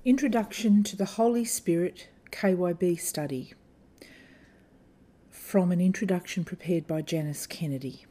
Introduction to the Holy Spirit KYB study from an introduction prepared by Janice Kennedy.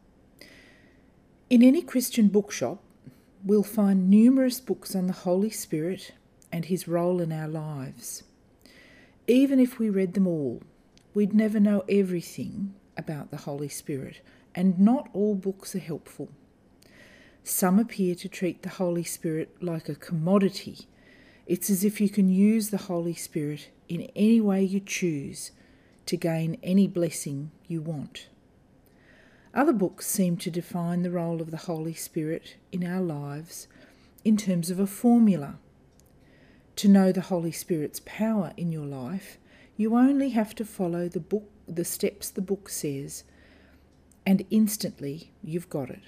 In any Christian bookshop, we'll find numerous books on the Holy Spirit and his role in our lives. Even if we read them all, we'd never know everything about the Holy Spirit, and not all books are helpful. Some appear to treat the Holy Spirit like a commodity. It's as if you can use the Holy Spirit in any way you choose to gain any blessing you want. Other books seem to define the role of the Holy Spirit in our lives in terms of a formula. To know the Holy Spirit's power in your life, you only have to follow the steps the book says, and instantly you've got it.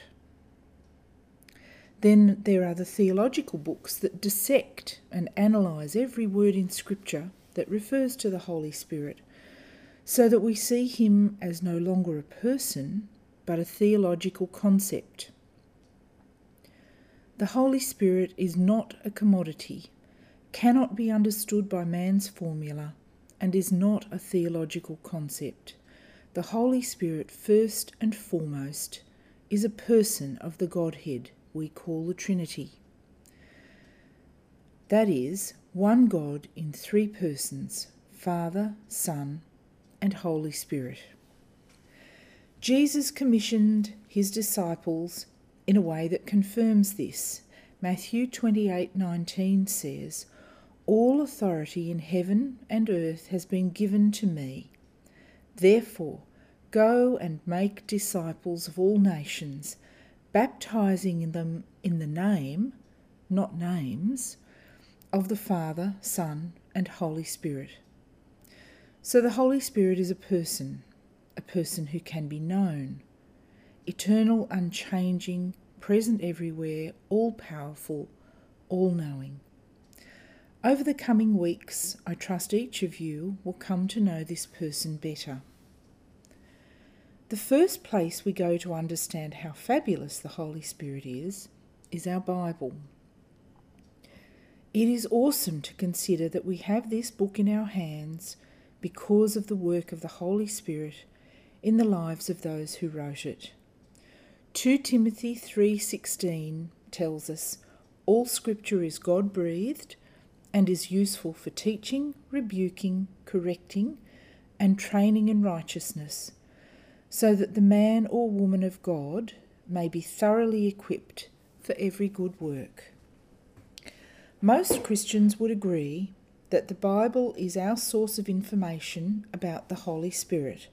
Then there are the theological books that dissect and analyse every word in Scripture that refers to the Holy Spirit, so that we see him as no longer a person, but a theological concept. The Holy Spirit is not a commodity, cannot be understood by man's formula, and is not a theological concept. The Holy Spirit, first and foremost, is a person of the Godhead we call the Trinity. That is, one God in three persons, Father, Son, and Holy Spirit. Jesus commissioned his disciples in a way that confirms this. Matthew 28:19 says, "All authority in heaven and earth has been given to me. Therefore, go and make disciples of all nations, baptizing them in the name, not names, of the Father, Son, and Holy Spirit." So the Holy Spirit is a person who can be known, eternal, unchanging, present everywhere, all-powerful, all-knowing. Over the coming weeks, I trust each of you will come to know this person better. The first place we go to understand how fabulous the Holy Spirit is our Bible. It is awesome to consider that we have this book in our hands because of the work of the Holy Spirit in the lives of those who wrote it. 2 Timothy 3:16 tells us, "All Scripture is God-breathed and is useful for teaching, rebuking, correcting, and training in righteousness, so that the man or woman of God may be thoroughly equipped for every good work." Most Christians would agree that the Bible is our source of information about the Holy Spirit.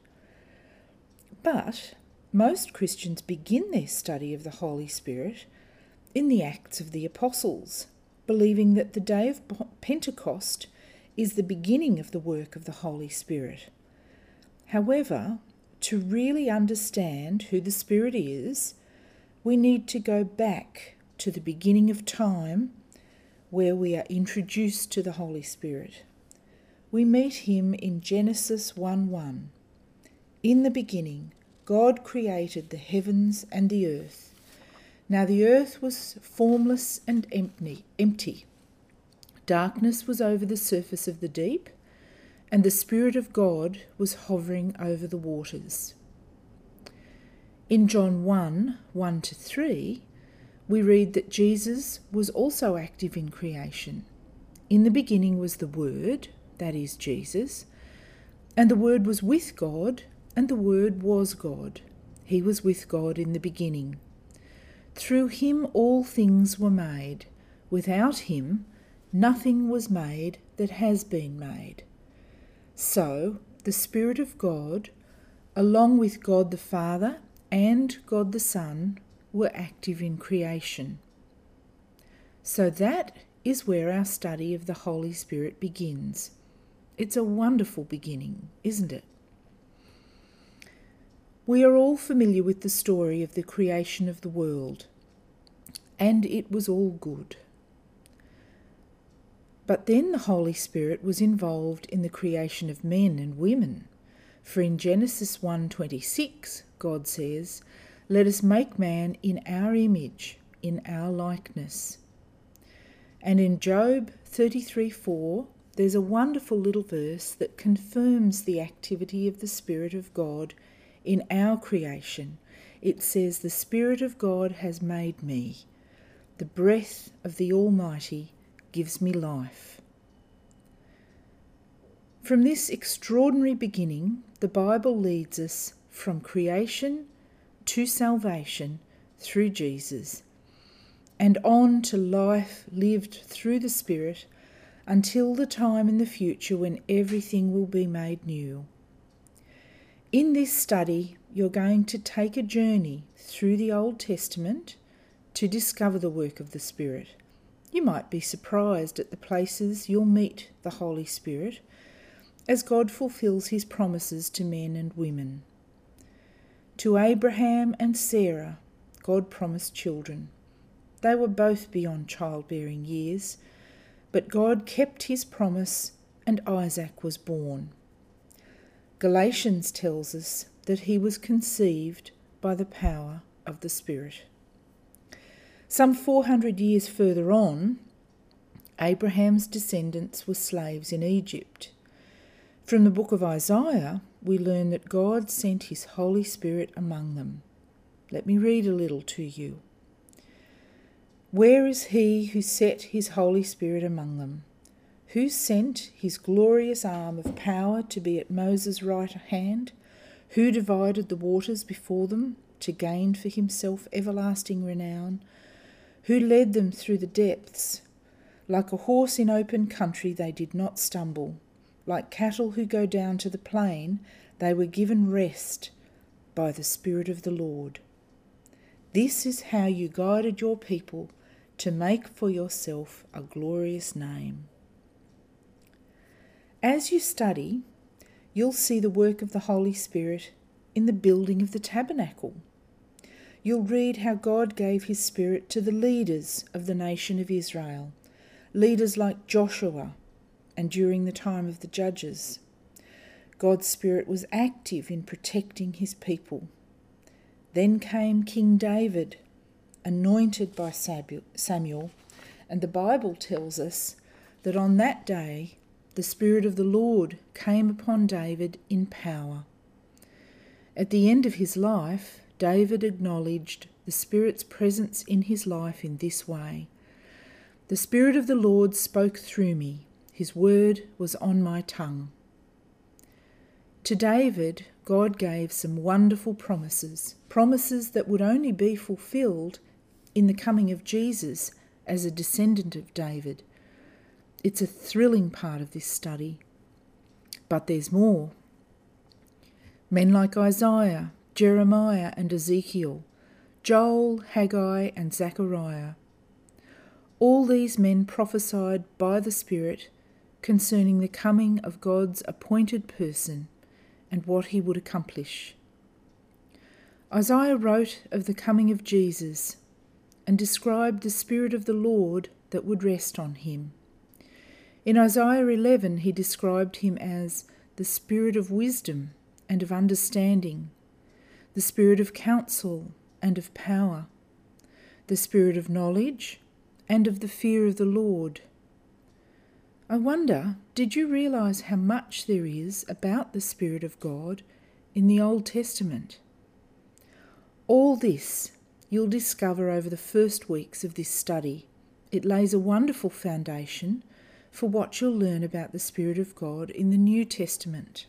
But most Christians begin their study of the Holy Spirit in the Acts of the Apostles, believing that the day of Pentecost is the beginning of the work of the Holy Spirit. However, to really understand who the Spirit is, we need to go back to the beginning of time, where we are introduced to the Holy Spirit. We meet him in Genesis 1:1. "In the beginning, God created the heavens and the earth. Now the earth was formless and empty. Darkness was over the surface of the deep, and the Spirit of God was hovering over the waters." In John 1:1-3, we read that Jesus was also active in creation. "In the beginning was the Word," that is Jesus, "and the Word was with God, and the Word was God. He was with God in the beginning. Through him all things were made. Without him nothing was made that has been made." So the Spirit of God, along with God the Father and God the Son, were active in creation. So that is where our study of the Holy Spirit begins. It's a wonderful beginning, isn't it? We are all familiar with the story of the creation of the world, and it was all good. But then the Holy Spirit was involved in the creation of men and women, for in Genesis 1:26, God says, "Let us make man in our image, in our likeness." And in Job 33:4, there's a wonderful little verse that confirms the activity of the Spirit of God in our creation. It says, "The Spirit of God has made me. The breath of the Almighty gives me life." From this extraordinary beginning, the Bible leads us from creation to salvation through Jesus, and on to life lived through the Spirit until the time in the future when everything will be made new. In this study, you're going to take a journey through the Old Testament to discover the work of the Spirit. You might be surprised at the places you'll meet the Holy Spirit as God fulfills his promises to men and women. To Abraham and Sarah, God promised children. They were both beyond childbearing years, but God kept his promise and Isaac was born. Galatians tells us that he was conceived by the power of the Spirit. Some 400 years further on, Abraham's descendants were slaves in Egypt. From the book of Isaiah, we learn that God sent his Holy Spirit among them. Let me read a little to you. "Where is he who set his Holy Spirit among them? Who sent his glorious arm of power to be at Moses' right hand? Who divided the waters before them to gain for himself everlasting renown? Who led them through the depths? Like a horse in open country they did not stumble. Like cattle who go down to the plain, they were given rest by the Spirit of the Lord. This is how you guided your people to make for yourself a glorious name." As you study, you'll see the work of the Holy Spirit in the building of the tabernacle. You'll read how God gave his Spirit to the leaders of the nation of Israel, leaders like Joshua, and during the time of the judges. God's Spirit was active in protecting his people. Then came King David, anointed by Samuel, and the Bible tells us that on that day the Spirit of the Lord came upon David in power. At the end of his life, David acknowledged the Spirit's presence in his life in this way: "The Spirit of the Lord spoke through me. His word was on my tongue." To David, God gave some wonderful promises that would only be fulfilled in the coming of Jesus as a descendant of David. It's a thrilling part of this study. But there's more. Men like Isaiah, Jeremiah and Ezekiel, Joel, Haggai and Zechariah. All these men prophesied by the Spirit concerning the coming of God's appointed person and what he would accomplish. Isaiah wrote of the coming of Jesus and described the Spirit of the Lord that would rest on him. In Isaiah 11, he described him as the Spirit of wisdom and of understanding, the Spirit of counsel and of power, the Spirit of knowledge and of the fear of the Lord. I wonder, did you realize how much there is about the Spirit of God in the Old Testament? All this you'll discover over the first weeks of this study. It lays a wonderful foundation for what you'll learn about the Spirit of God in the New Testament.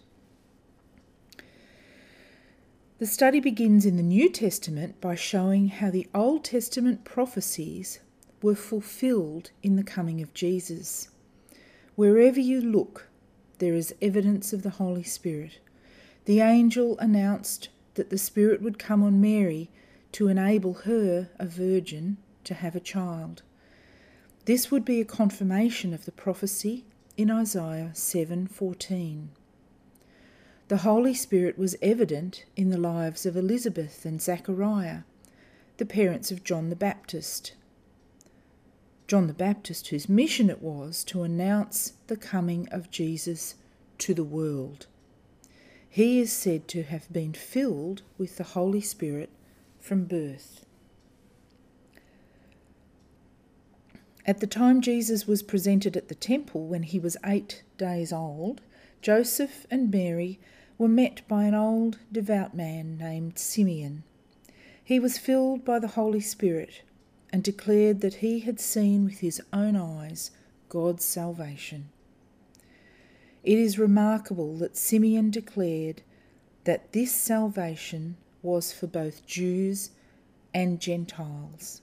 The study begins in the New Testament by showing how the Old Testament prophecies were fulfilled in the coming of Jesus. Wherever you look, there is evidence of the Holy Spirit. The angel announced that the Spirit would come on Mary to enable her, a virgin, to have a child. This would be a confirmation of the prophecy in Isaiah 7:14. The Holy Spirit was evident in the lives of Elizabeth and Zechariah, the parents of John the Baptist. John the Baptist, whose mission it was to announce the coming of Jesus to the world. He is said to have been filled with the Holy Spirit from birth. At the time Jesus was presented at the temple when he was 8 days old, Joseph and Mary were met by an old, devout man named Simeon. He was filled by the Holy Spirit and declared that he had seen with his own eyes God's salvation. It is remarkable that Simeon declared that this salvation was for both Jews and Gentiles.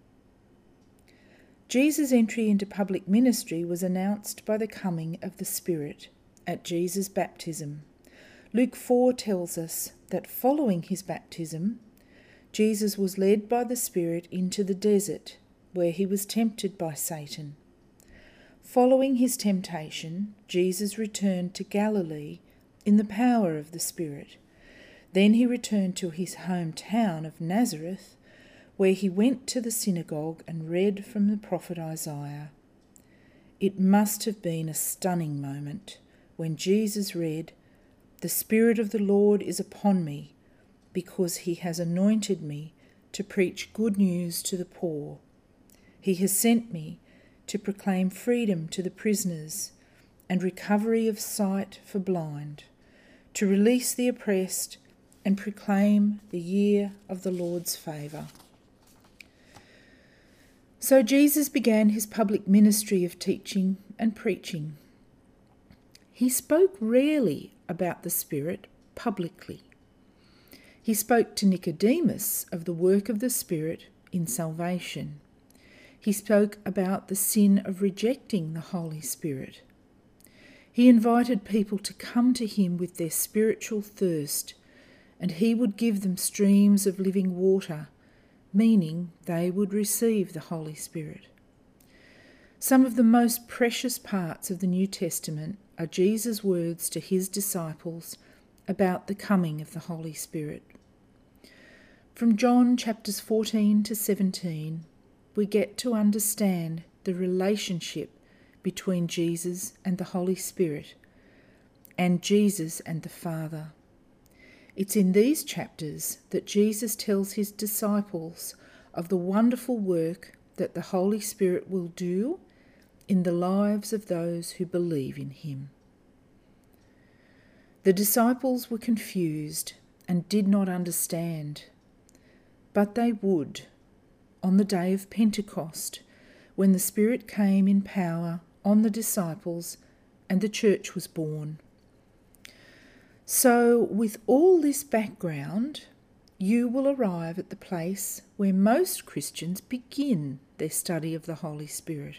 Jesus' entry into public ministry was announced by the coming of the Spirit at Jesus' baptism. Luke 4 tells us that following his baptism, Jesus was led by the Spirit into the desert, where he was tempted by Satan. Following his temptation, Jesus returned to Galilee in the power of the Spirit. Then he returned to his hometown of Nazareth, where he went to the synagogue and read from the prophet Isaiah. It must have been a stunning moment when Jesus read, "The Spirit of the Lord is upon me, because he has anointed me to preach good news to the poor. He has sent me to proclaim freedom to the prisoners and recovery of sight for blind, to release the oppressed and proclaim the year of the Lord's favour." So Jesus began his public ministry of teaching and preaching. He spoke rarely about the Spirit publicly. He spoke to Nicodemus of the work of the Spirit in salvation. He spoke about the sin of rejecting the Holy Spirit. He invited people to come to him with their spiritual thirst, and he would give them streams of living water, meaning they would receive the Holy Spirit. Some of the most precious parts of the New Testament are Jesus' words to his disciples about the coming of the Holy Spirit. From John chapters 14 to 17, we get to understand the relationship between Jesus and the Holy Spirit, and Jesus and the Father. It's in these chapters that Jesus tells his disciples of the wonderful work that the Holy Spirit will do in the lives of those who believe in him. The disciples were confused and did not understand, but they would on the day of Pentecost, when the Spirit came in power on the disciples and the church was born. So, with all this background, you will arrive at the place where most Christians begin their study of the Holy Spirit.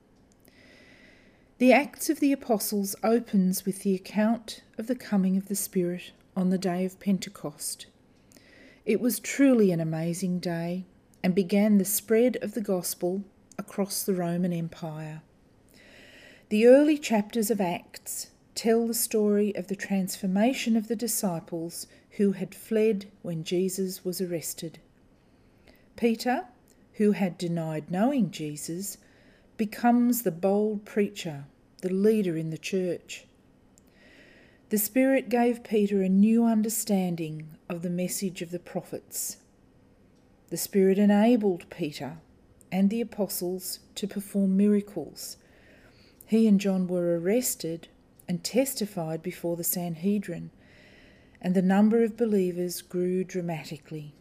The Acts of the Apostles opens with the account of the coming of the Spirit on the day of Pentecost. It was truly an amazing day and began the spread of the gospel across the Roman Empire. The early chapters of Acts tell the story of the transformation of the disciples who had fled when Jesus was arrested. Peter, who had denied knowing Jesus, becomes the bold preacher, the leader in the church. The Spirit gave Peter a new understanding of the message of the prophets. The Spirit enabled Peter and the apostles to perform miracles. He and John were arrested and testified before the Sanhedrin, and the number of believers grew dramatically.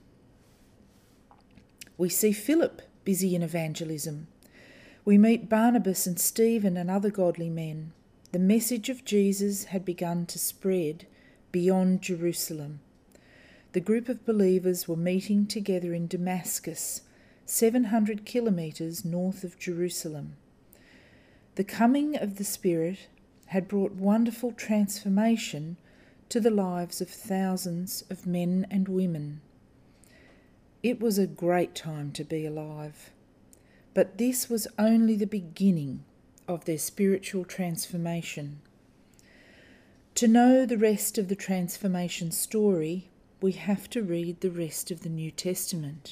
We see Philip busy in evangelism. We meet Barnabas and Stephen and other godly men. The message of Jesus had begun to spread beyond Jerusalem. The group of believers were meeting together in Damascus, 700 kilometres north of Jerusalem. The coming of the Spirit had brought wonderful transformation to the lives of thousands of men and women. It was a great time to be alive, but this was only the beginning of their spiritual transformation. To know the rest of the transformation story, we have to read the rest of the New Testament.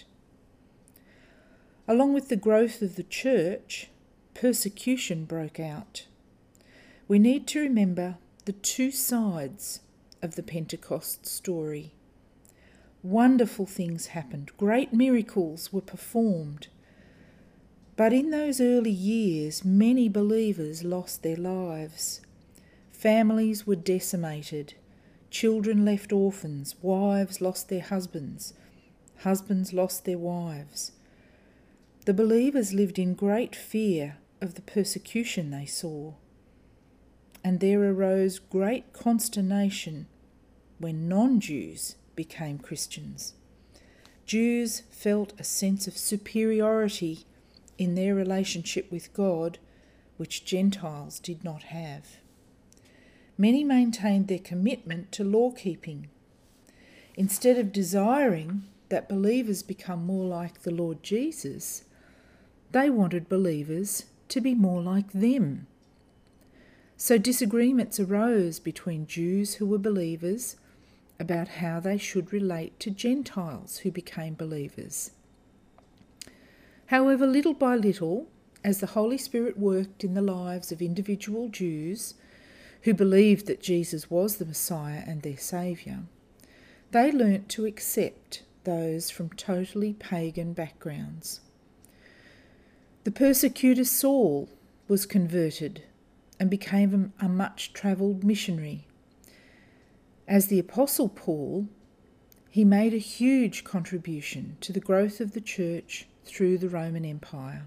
Along with the growth of the church, persecution broke out. We need to remember the two sides of the Pentecost story. Wonderful things happened. Great miracles were performed. But in those early years, many believers lost their lives. Families were decimated. Children left orphans. Wives lost their husbands. Husbands lost their wives. The believers lived in great fear of the persecution they saw. And there arose great consternation when non-Jews became Christians. Jews felt a sense of superiority in their relationship with God, which Gentiles did not have. Many maintained their commitment to law-keeping. Instead of desiring that believers become more like the Lord Jesus, they wanted believers to be more like them. So disagreements arose between Jews who were believers about how they should relate to Gentiles who became believers. However, little by little, as the Holy Spirit worked in the lives of individual Jews who believed that Jesus was the Messiah and their Saviour, they learnt to accept those from totally pagan backgrounds. The persecutor Saul was converted and became a much-travelled missionary. As the Apostle Paul, he made a huge contribution to the growth of the church through the Roman Empire.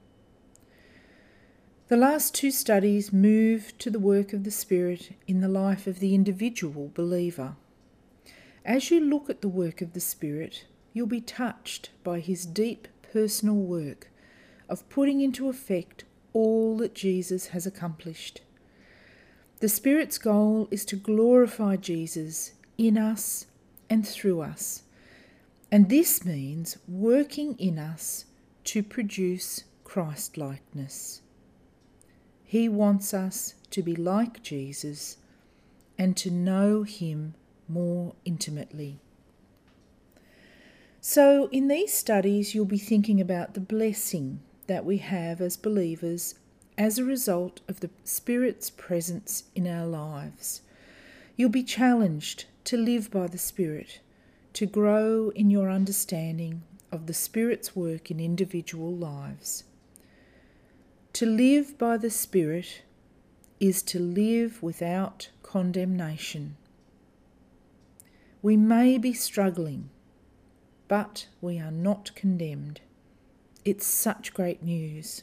The last two studies move to the work of the Spirit in the life of the individual believer. As you look at the work of the Spirit, you'll be touched by his deep personal work of putting into effect all that Jesus has accomplished. The Spirit's goal is to glorify Jesus in us and through us, and this means working in us to produce Christ-likeness. He wants us to be like Jesus and to know him more intimately. So in these studies, you'll be thinking about the blessing that we have as believers as a result of the Spirit's presence in our lives. You'll be challenged to live by the Spirit, to grow in your understanding of the Spirit's work in individual lives. To live by the Spirit is to live without condemnation. We may be struggling, but we are not condemned. It's such great news.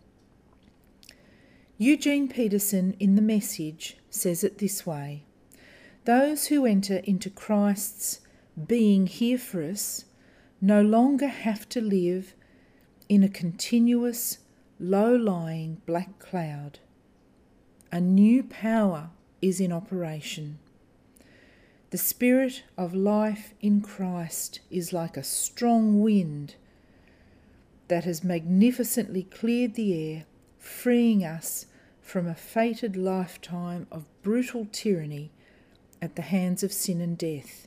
Eugene Peterson in The Message says it this way: those who enter into Christ's being here for us no longer have to live in a continuous, low-lying black cloud. A new power is in operation. The Spirit of life in Christ is like a strong wind that has magnificently cleared the air, freeing us from a fated lifetime of brutal tyranny at the hands of sin and death.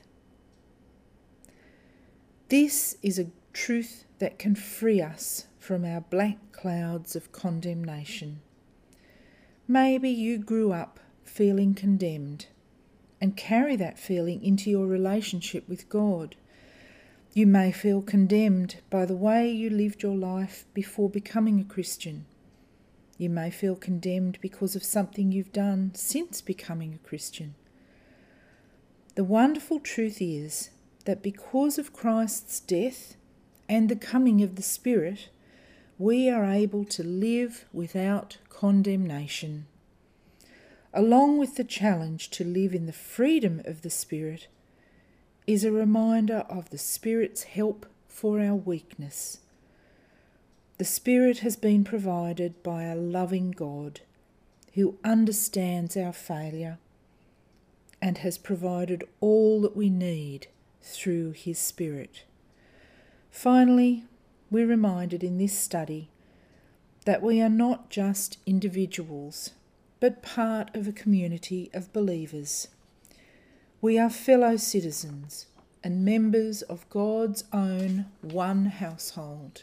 This is a truth that can free us from our black clouds of condemnation. Maybe you grew up feeling condemned and carry that feeling into your relationship with God. You may feel condemned by the way you lived your life before becoming a Christian. You may feel condemned because of something you've done since becoming a Christian. The wonderful truth is that because of Christ's death and the coming of the Spirit, we are able to live without condemnation. Along with the challenge to live in the freedom of the Spirit is a reminder of the Spirit's help for our weakness. The Spirit has been provided by a loving God who understands our failure and has provided all that we need through his Spirit. Finally, we're reminded in this study that we are not just individuals, but part of a community of believers. We are fellow citizens and members of God's own one household.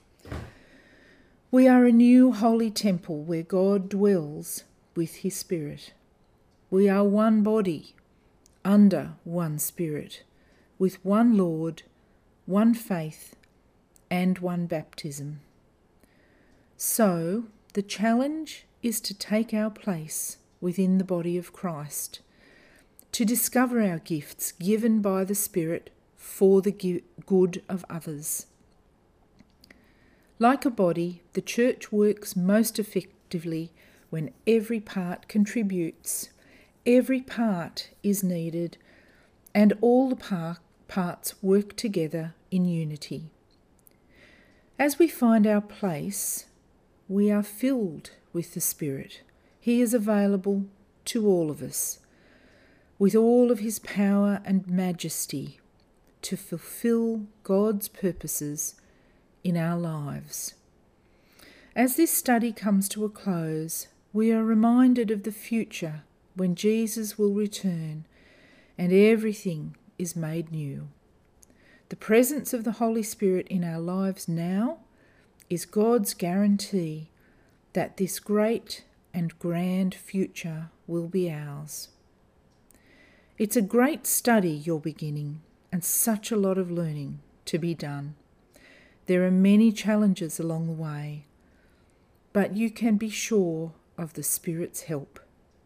We are a new holy temple where God dwells with his Spirit. We are one body, under one Spirit, with one Lord, one faith, and one baptism. So, the challenge is to take our place within the body of Christ, to discover our gifts given by the Spirit for the good of others. Like a body, the church works most effectively when every part contributes. Every part is needed, and all the parts work together in unity. As we find our place, we are filled with the Spirit. He is available to all of us, with all of his power and majesty, to fulfill God's purposes in our lives. As this study comes to a close, we are reminded of the future when Jesus will return and everything is made new. The presence of the Holy Spirit in our lives now is God's guarantee that this great and grand future will be ours. It's a great study you're beginning, and such a lot of learning to be done. There are many challenges along the way, but you can be sure of the Spirit's help.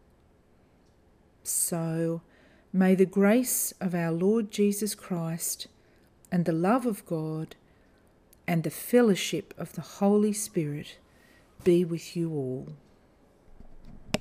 So, may the grace of our Lord Jesus Christ and the love of God and the fellowship of the Holy Spirit be with you all.